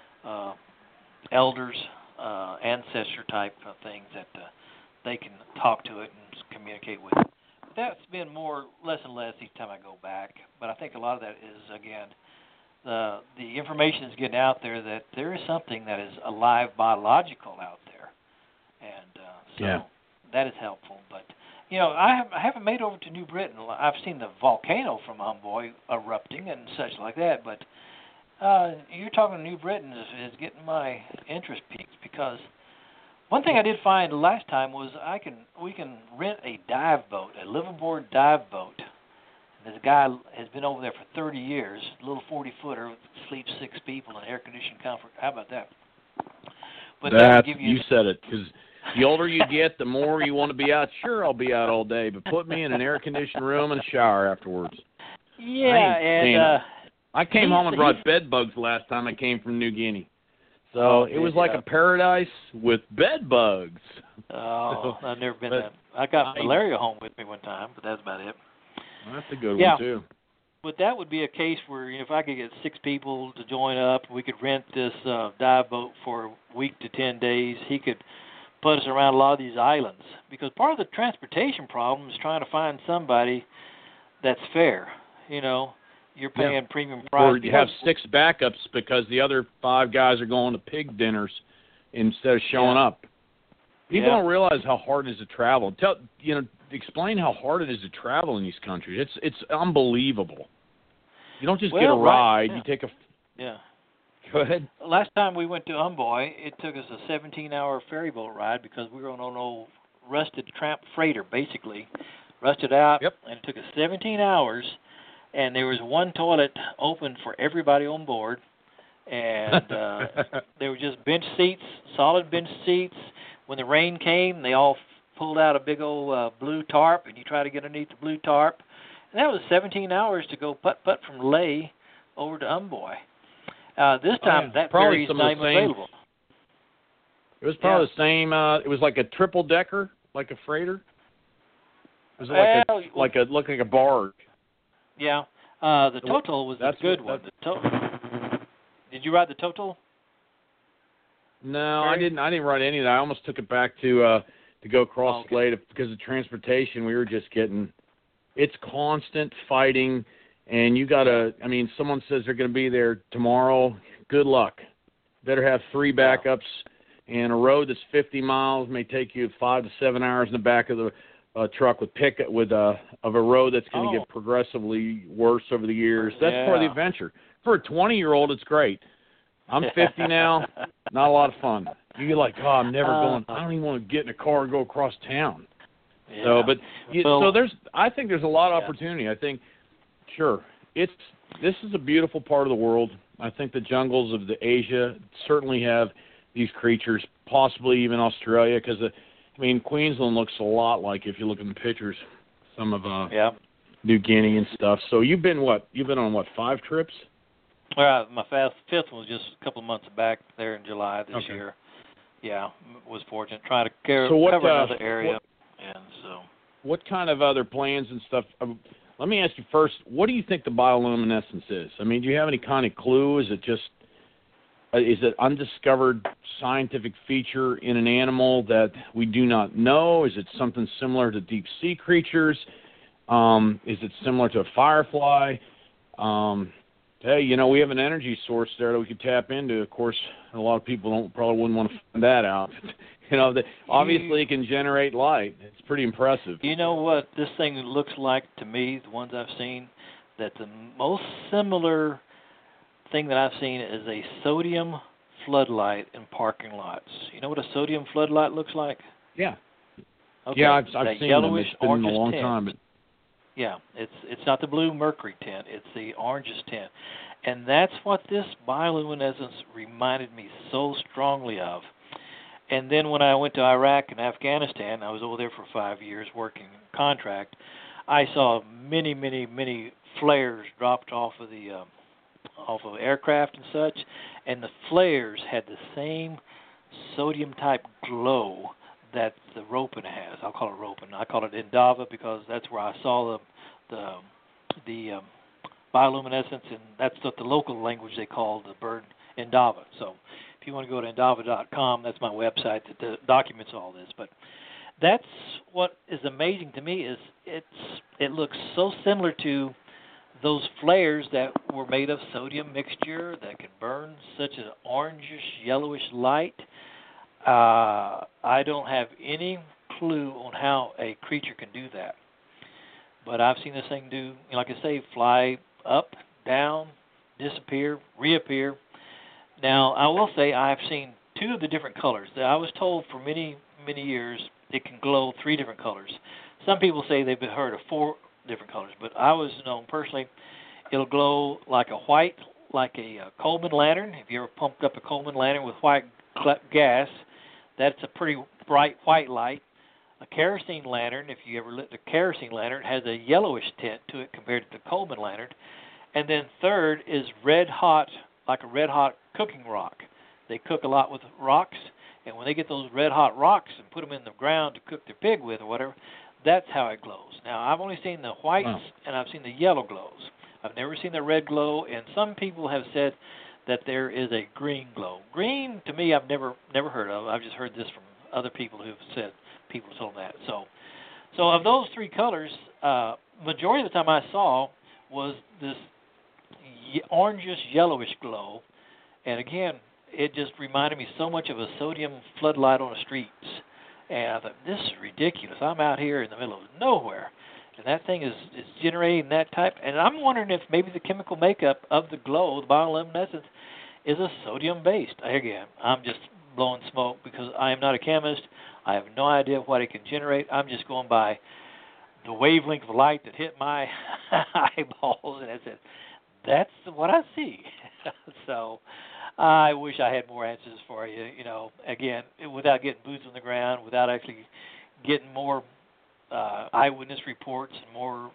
elders, ancestor type of things that they can talk to it and communicate with it. But that's been less and less each time I go back. But I think a lot of that is, again, the information is getting out there that there is something that is alive, biological out there, and so that is helpful. But I haven't made it over to New Britain. I've seen the volcano from Humboy erupting and such like that. But you're talking New Britain is getting my interest piqued, because one thing I did find last time was we can rent a dive boat, a liveaboard dive boat. This guy has been over there for 30 years, a little 40-footer, sleeps 6 people in air-conditioned comfort. How about that? But you said it, because the older you get, the more you want to be out. Sure, I'll be out all day, but put me in an air-conditioned room and a shower afterwards. Yeah, I came home and brought bed bugs last time I came from New Guinea. So it was like a paradise with bed bugs. Oh, I've never been there. I got malaria home with me one time, but that's about it. Well, that's a good one, too. But that would be a case where if I could get 6 people to join up, we could rent this dive boat for a week to 10 days. He could put us around a lot of these islands. Because part of the transportation problem is trying to find somebody that's fair. You're paying premium price. Or you have 6 backups because the other 5 guys are going to pig dinners instead of showing up. People don't realize how hard it is to travel. Explain how hard it is to travel in these countries. It's unbelievable. You don't just get a ride. You take a. Yeah. Go ahead. Last time we went to Humboy, it took us a 17-hour ferry boat ride because we were on an old rusted tramp freighter, basically, rusted out, and it took us 17 hours. And there was one toilet open for everybody on board, and there were just bench seats, solid bench seats. When the rain came, they all pulled out a big old blue tarp, and you try to get underneath the blue tarp. And that was 17 hours to go putt-putt from Leh over to Humboy. This time, that ferry is not even available. It was probably the same. It was like a triple-decker, like a freighter. It was looked like a barge. Yeah, the Total was a good one. Did you ride the Total? No, I didn't ride any of that. I almost took it back to go across Slade because of transportation. We were just getting. It's constant fighting, and you gotta. I mean, someone says they're going to be there tomorrow. Good luck. Better have 3 backups, and a road that's 50 miles may take you 5 to 7 hours in the back of the truck of a road that's going to get progressively worse over the years. That's part of the adventure. For a 20-year-old, it's great. I'm 50 now. Not a lot of fun. You're like, I'm never going. I don't even want to get in a car and go across town. Yeah. So I think there's a lot of opportunity. I think, this is a beautiful part of the world. I think the jungles of the Asia certainly have these creatures, possibly even Australia, because Queensland looks a lot like, if you look in the pictures, some of New Guinea and stuff. So you've been on 5 trips? Well, my 5th one was just a couple of months back there in July this year. Yeah, was fortunate. Trying to cover another area. What kind of other plans and stuff? Let me ask you first, what do you think the bioluminescence is? I mean, do you have any kind of clue? Is it undiscovered scientific feature in an animal that we do not know? Is it something similar to deep sea creatures? Is it similar to a firefly? We have an energy source there that we could tap into. Of course, a lot of people probably wouldn't want to find that out. Obviously it can generate light. It's pretty impressive. You know what this thing looks like to me, the ones I've seen, that the most similar thing that I've seen is a sodium floodlight in parking lots. You know what a sodium floodlight looks like? Yeah. Okay. Yeah, I've seen them. It's been a long time. Yeah, it's not the blue mercury tint. It's the oranges tint. And that's what this bioluminescence reminded me so strongly of. And then when I went to Iraq and Afghanistan, I was over there for 5 years working contract. I saw many, many, many flares dropped off of aircraft and such, and the flares had the same sodium type glow that the Ropin has. I'll call it Ropin. I call it Indava because that's where I saw the bioluminescence, and that's what the local language they call the bird Indava. So if you want to go to indava.com, that's my website that documents all this. But that's what is amazing to me is it looks so similar to those flares that were made of sodium mixture that can burn such an orangish, yellowish light. I don't have any clue on how a creature can do that. But I've seen this thing do, like I say, fly up, down, disappear, reappear. Now, I will say I've seen two of the different colors. I was told for many, many years it can glow 3 different colors. Some people say they've heard of 4 different colors, but I was known personally it'll glow like a white, like a Coleman lantern. If you ever pumped up a Coleman lantern with white gas, that's a pretty bright white light. A kerosene lantern, if you ever lit the kerosene lantern, has a yellowish tint to it compared to the Coleman lantern. And then third is red hot, like a red hot cooking rock. They cook a lot with rocks, and when they get those red hot rocks and put them in the ground to cook their pig with or whatever, that's how it glows. Now, I've only seen the whites and I've seen the yellow glows. I've never seen the red glow, and some people have said that there is a green glow. Green, to me, I've never heard of. I've just heard this from other people who've said people told that. So of those 3 colors, majority of the time I saw was this orangish, yellowish glow, and again, it just reminded me so much of a sodium floodlight on the streets. And I thought, this is ridiculous. I'm out here in the middle of nowhere, and that thing is generating that type. And I'm wondering if maybe the chemical makeup of the glow, the bioluminescence, is a sodium-based. Again, I'm just blowing smoke because I am not a chemist. I have no idea what it can generate. I'm just going by the wavelength of light that hit my eyeballs, and I said, that's what I see. So I wish I had more answers for you, again, without getting boots on the ground, without actually getting more eyewitness reports and more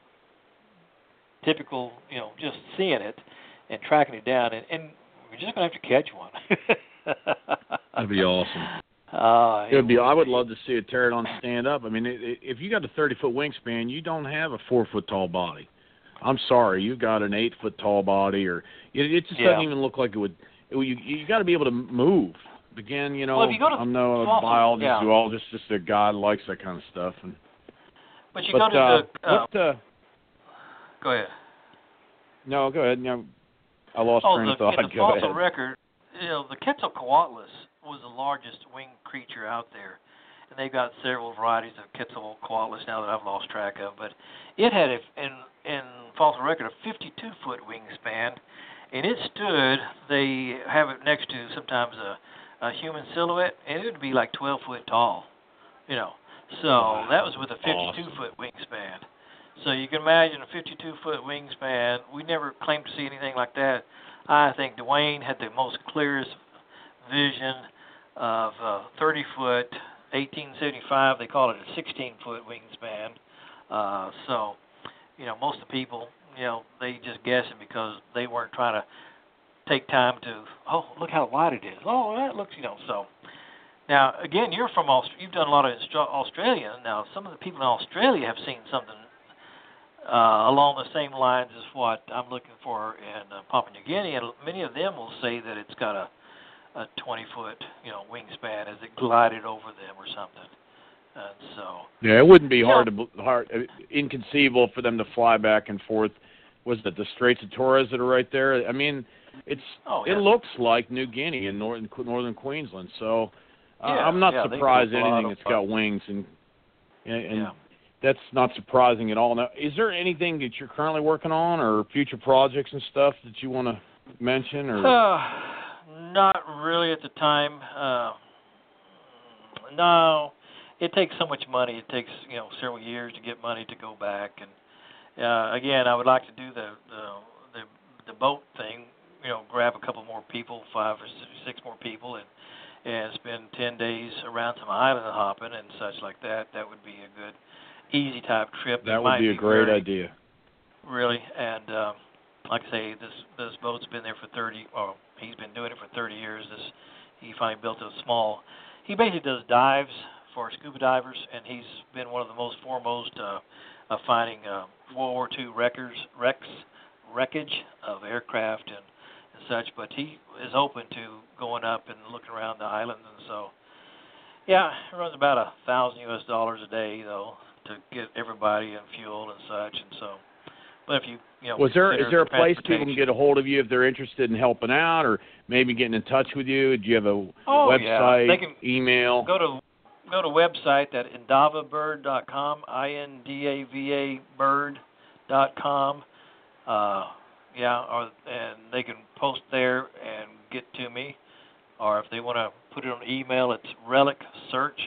typical, just seeing it and tracking it down. And we're just going to have to catch one. That'd be awesome. It would be. I would love to see a pterodon stand up. I mean, if you got a 30-foot wingspan, you don't have a 4-foot tall body. I'm sorry, you've got an 8-foot tall body, or it just doesn't even look like it would. You got to be able to move. Again, well, I'm no biologist, zoologist, just a guy who likes that kind of stuff. But go to go ahead. No, go ahead. I lost train of thought. The fossil record, the Quetzalcoatlus was the largest winged creature out there. And they've got several varieties of Quetzalcoatlus now that I've lost track of. But it had, in fossil record, a 52-foot wingspan. And it stood, they have it next to sometimes a human silhouette, and it would be like 12 foot tall. So that was with a 52-foot wingspan. So you can imagine a 52-foot wingspan. We never claimed to see anything like that. I think Dwayne had the most clearest vision of 30-foot, 1875. They call it a 16-foot wingspan. So, most of the people, they just guessing because they weren't trying to take time to, look how wide it is. Oh, that looks, so. Now, again, you're from Australia. You've done a lot of Australia. Now, some of the people in Australia have seen something along the same lines as what I'm looking for in Papua New Guinea, and many of them will say that it's got a 20-foot, wingspan as it glided over them or something. And so. Yeah, it wouldn't be inconceivable for them to fly back and forth. Was it the Straits of Torres that are right there? I mean, it looks like New Guinea in northern Queensland. So I'm not surprised anything that's got wings, and that's not surprising at all. Now, is there anything that you're currently working on, or future projects and stuff that you want to mention, or? Not really at the time. No, it takes so much money. It takes several years to get money to go back, and again, I would like to do the boat thing. Grab a couple more people, 5 or 6 more people, and spend 10 days around some island hopping and such like that. That would be a good, easy type trip. That would be a great idea. Really, and like I say, this boat's been there for 30. Or he's been doing it for 30 years. He finally built a small. He basically does dives for scuba divers, and he's been one of the most foremost of finding World War II wreckage of aircraft and such. But he is open to going up and looking around the island, and so yeah, it runs about $1,000 a day though to get everybody and fuel and such, and so. But if you know, is there a place people can get a hold of you if they're interested in helping out, or maybe getting in touch with you? Do you have a website, they can email? Go to website at indavabird.com, INDAVA bird.com. And they can post there and get to me, or if they want to put it on email, it's relicsearch,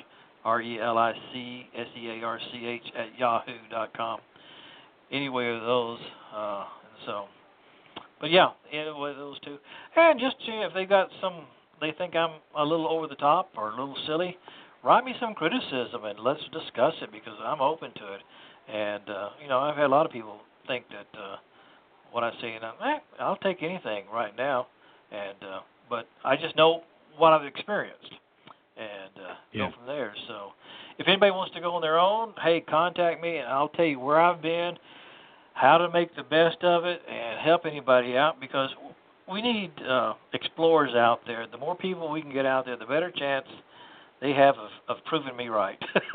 RELICSEARCH @yahoo.com. Any way of those, and so. But yeah, any way of those two, and just if they got they think I'm a little over the top or a little silly, write me some criticism and let's discuss it, because I'm open to it. And I've had a lot of people think that what I say, and I'll take anything right now, and but I just know what I've experienced, and go from there. So if anybody wants to go on their own, hey, contact me, and I'll tell you where I've been, how to make the best of it, and help anybody out, because we need explorers out there. The more people we can get out there, the better chance they have of proving me right.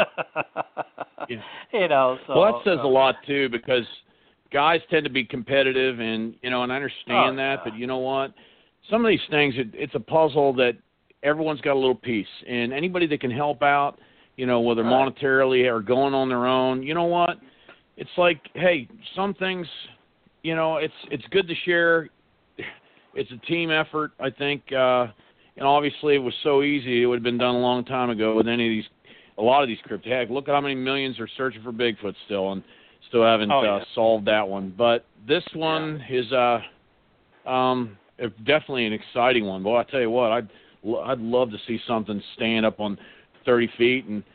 Yeah. So, well, that says a lot too, because guys tend to be competitive, and and I understand that, but you know what? Some of these things, it's a puzzle that everyone's got a little piece, and anybody that can help out, whether monetarily or going on their own, you know what? It's like, hey, some things, it's good to share. It's a team effort, I think. And obviously, it was so easy; it would have been done a long time ago with a lot of these cryptids. Heck, look at how many millions are searching for Bigfoot still, and still haven't solved that one. But this one is definitely an exciting one. Boy, I tell you what, I'd love to see something stand up on 30 feet and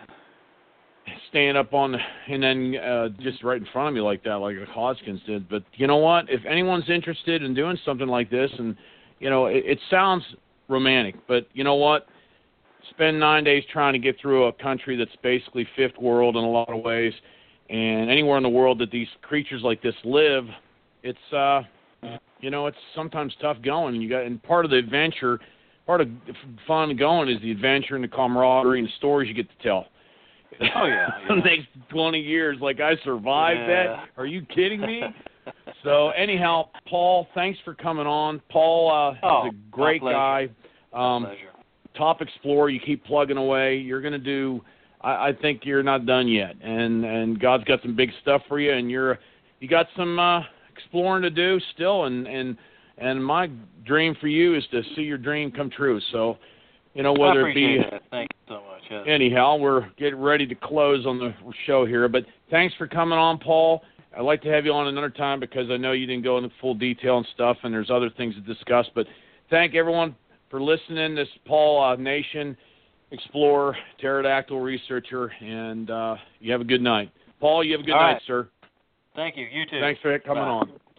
stand up on, and then just right in front of me like that, like Hodgkins did. But you know what? If anyone's interested in doing something like this, and it sounds romantic, but you know what? Spend 9 days trying to get through a country that's basically fifth world in a lot of ways, and anywhere in the world that these creatures like this live, it's it's sometimes tough going. And part of the adventure, part of the fun of going is the adventure and the camaraderie and the stories you get to tell. Oh yeah. The next 20 years, like I survived that. Are you kidding me? So anyhow, Paul, thanks for coming on. Paul is a great guy. Pleasure. Top explorer. You keep plugging away. You're going to do. I think you're not done yet, and God's got some big stuff for you, and you got some exploring to do still, and my dream for you is to see your dream come true. So, whether it be. Thank you so much. Yes. Anyhow, we're getting ready to close on the show here, but thanks for coming on, Paul. I'd like to have you on another time, because I know you didn't go into full detail and stuff, and there's other things to discuss. But thank everyone for listening. This is Paul Nation, explorer, pterodactyl researcher, and you have a good night. Paul, you have a good night, sir. Thank you. You too. Thanks for coming on.